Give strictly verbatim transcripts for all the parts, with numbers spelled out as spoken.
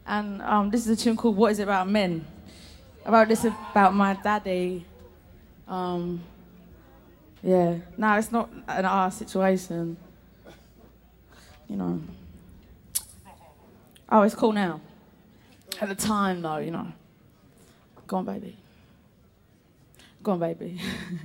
And um, this is a tune called What Is It About Men? I wrote this about my daddy. Um, yeah, no, it's not an our situation. You know. Oh, it's cool now. At the time, though, you know. Go on, baby. Go on, baby.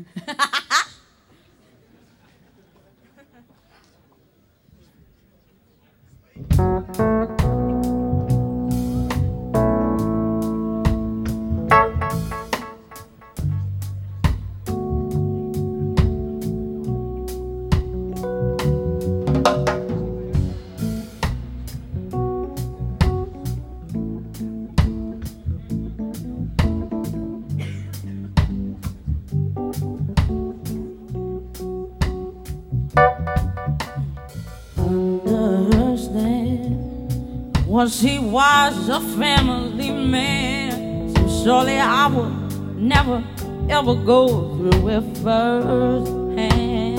Once he was a family man, so surely I would never ever go through it first hand.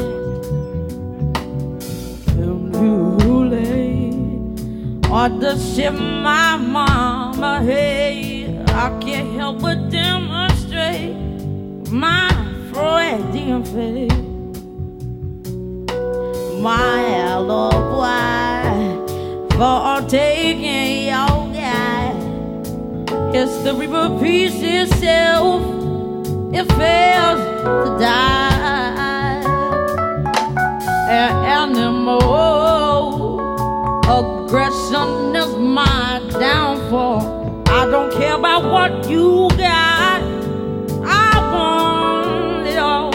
Him too late, or the shit my mama had, I can't help but demonstrate my Freudian faith. My little boy, for taking your guy, history repeats itself, it fails to die. An animal aggression is my downfall. I don't care about what you got, I want it all.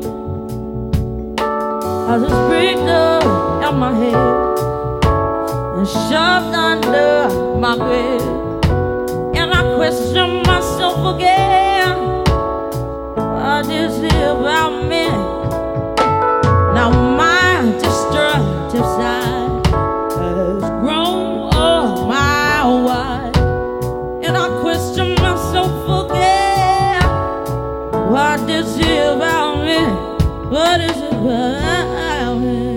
I just picked up at my head and shoved under my bed, and I question myself again. What is it about me? Now my destructive side has grown all my wide, and I question myself again. What is it about me? What is it about me?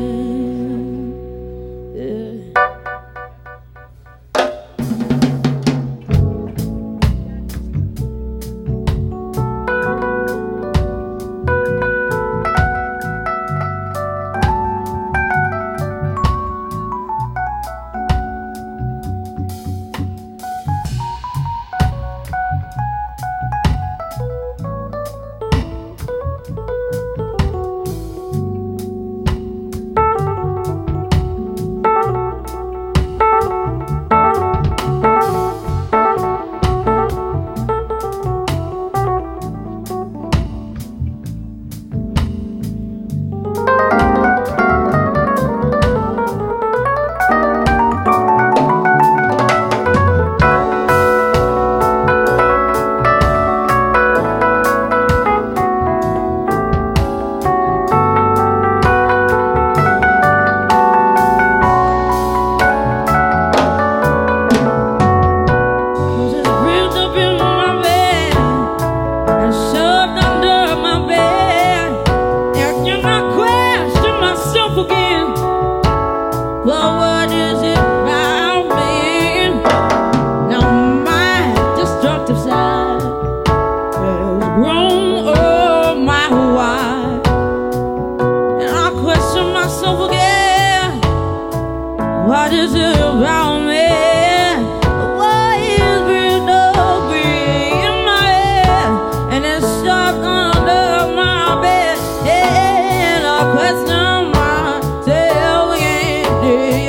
What is it about me? Why is breathing in my head, and it's stuck under my bed, and I question myself again.